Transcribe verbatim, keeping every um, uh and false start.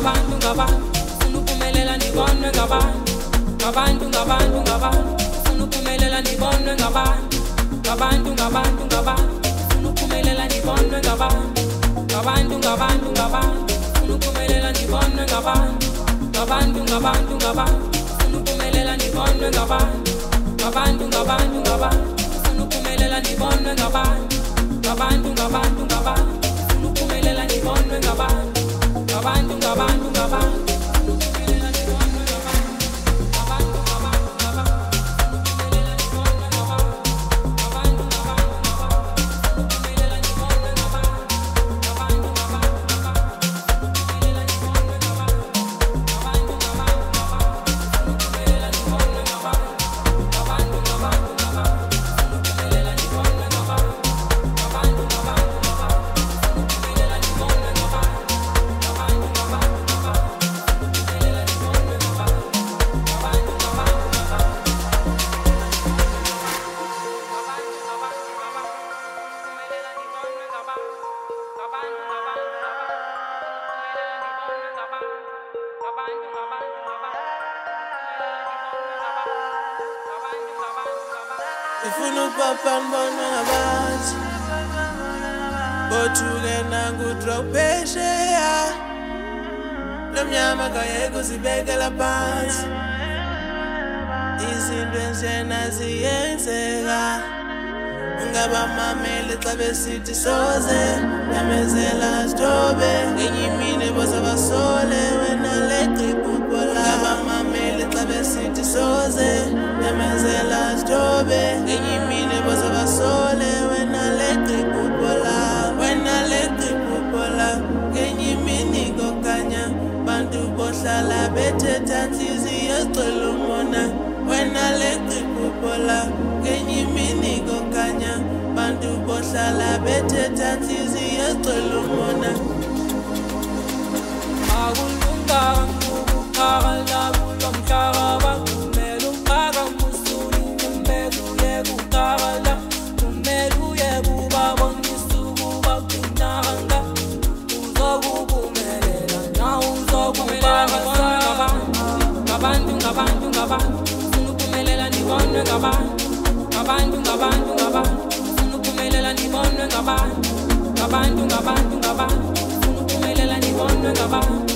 ngabantu ngabantu ufuna uphumelela ndibonwe ngabantu ngabantu ngabantu ngabantu ufuna uphumelela ndibonwe ngabantu ngabantu ngabantu ngabantu ufuna uphumelela ndibonwe ngabantu ngabantu ngabantu ngabantu ufuna uphumelela ndibonwe ngabantu ngabantu ngabantu ngabantu ufuna uphumelela ndibonwe ngabantu ngabantu ngabantu ngabantu ufuna uphumelela ndibonwe ngabantu ngabantu ngabantu ngabantu ufuna uphumelela ndibonwe ngabantu ngabantu ngabantu ngabantu Ifuna ukubapana bona ngabanzi Bothuke nangudropesheya Lomnyama kayeka uzibekela phansi Izinto enjena ziyenzeka Ungabamamele xa besithi soze Yamezela sitobe Ngenye imini bosa basole Wena leqi kupola Ungabamamele xa besithi soze Yamezela sitobe Ngenye imini bosa basole Wena leqi kupola Wena leqi kupola Ngenye imini kokanya Bantu bohlala bethetha nhliziyo ezigcwele umona Wena leqi kupola Ngenye imini kokanya Bantu bohlala bethetha nhliziyo ezigcwele umona Akulunganga ukukhala kulomhlaba bakumele uqaka musuni kumele uye kukhala kumele uye kubabonisa ukuba kunanga uzokuphumelela na uzokuphumelela ngabantu ngabantu ngabantu ufuna uphumelela ndibonwe ngabantu ngabantu ngabantu ngabantu ufuna uphumelela ndibonwe ngabantu ngabantu ngabantu ngabantu ufuna uphumelela ndibonwe ngabantu